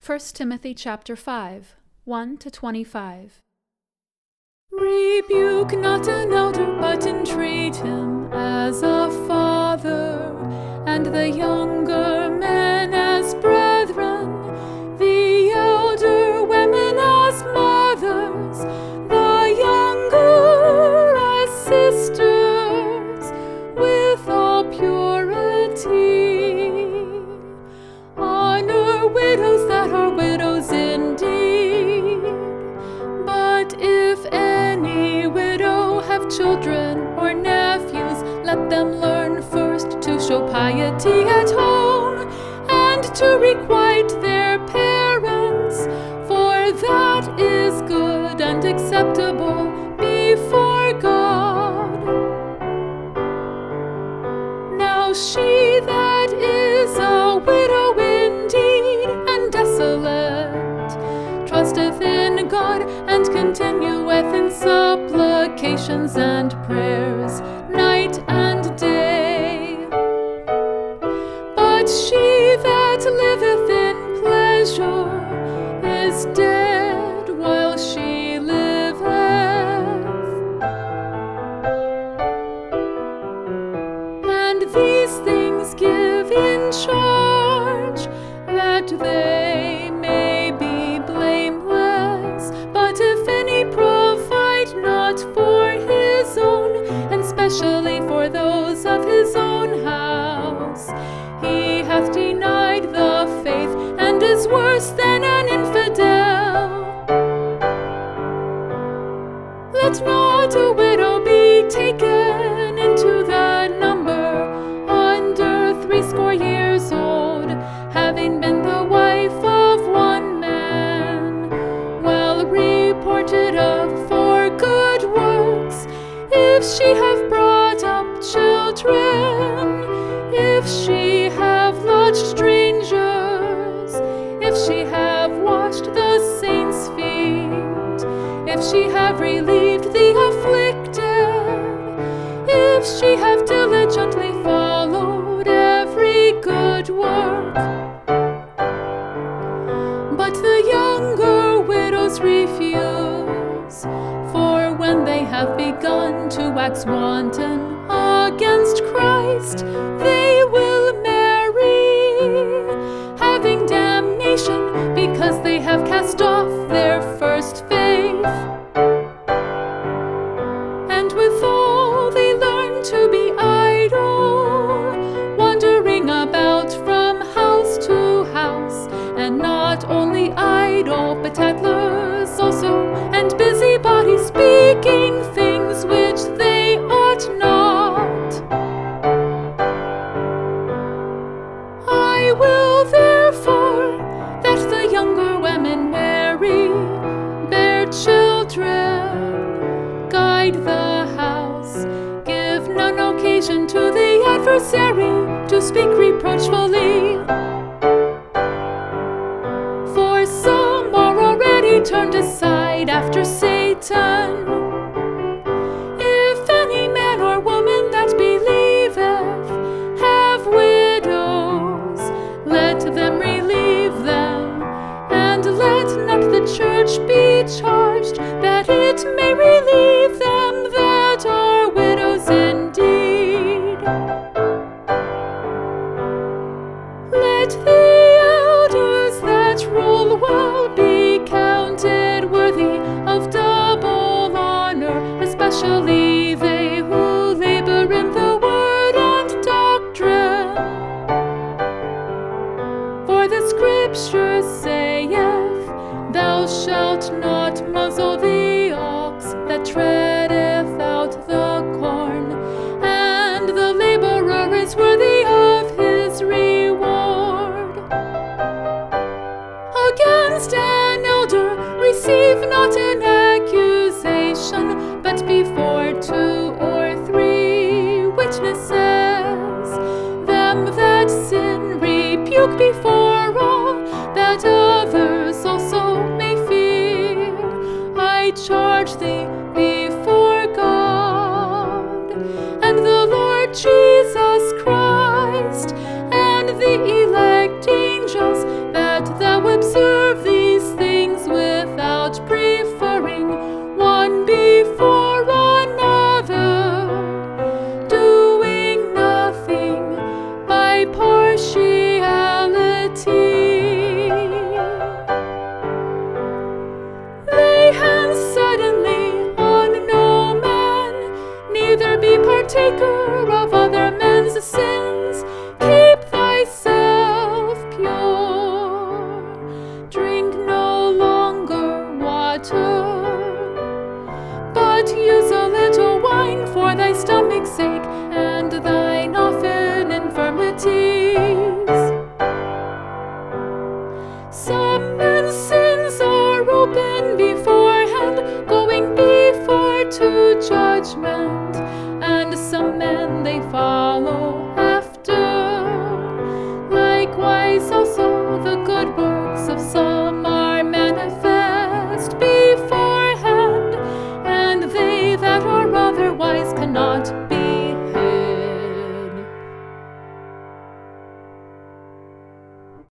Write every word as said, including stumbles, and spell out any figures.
First Timothy chapter five, one to twenty-five. Rebuke not an elder, but entreat him as a father, and the younger men as brethren, the elder women as mothers, the younger as sisters, with all purity. Honor widows that are widows indeed. But if any widow have children or nephews, let them learn first to show piety at home, and to requite their parents, for that is good and acceptable before God. Now she that is a widow indeed and desolate trusteth in God, and continueth in supplications and prayers night and day. But she that liveth in pleasure is dead while she liveth. And these things give in charge, that they may be blameless. But if any provide not for his own, and specially for those of his own house, he hath denied the faith, and is worse than an infidel. Let not a widow be taken into the number under threescore years old, having been the wife of one man, well reported of for good works, if she have brought up children, if she have lodged strangers, if she have washed the saints' feet, if she have relieved the afflicted, if she have diligently followed every good work. But the younger widows refuse, for when they have begun to wax wanton against Christ, they will marry, having damnation, because they have cast off their first faith. And withal they learn to be idle, wandering about from house to house, and not only idle, but tattlers also, and busybodies, speaking things which they ought not. I will therefore that the younger women marry, bear children, guide the house, give none occasion to the adversary to speak reproachfully. For some are already turned aside after Satan. If any man or woman that believeth have widows, let them relieve them, and let not the church be charged, that it may relieve them that are widows indeed. Let the elders that rule well be counted worthy of double honor, especially they who labor in the word and doctrine. For the Scripture saith, Thou shalt not muzzle the ox that treadeth out the corn, and the laborer is worthy of his reward. Against an elder receive not an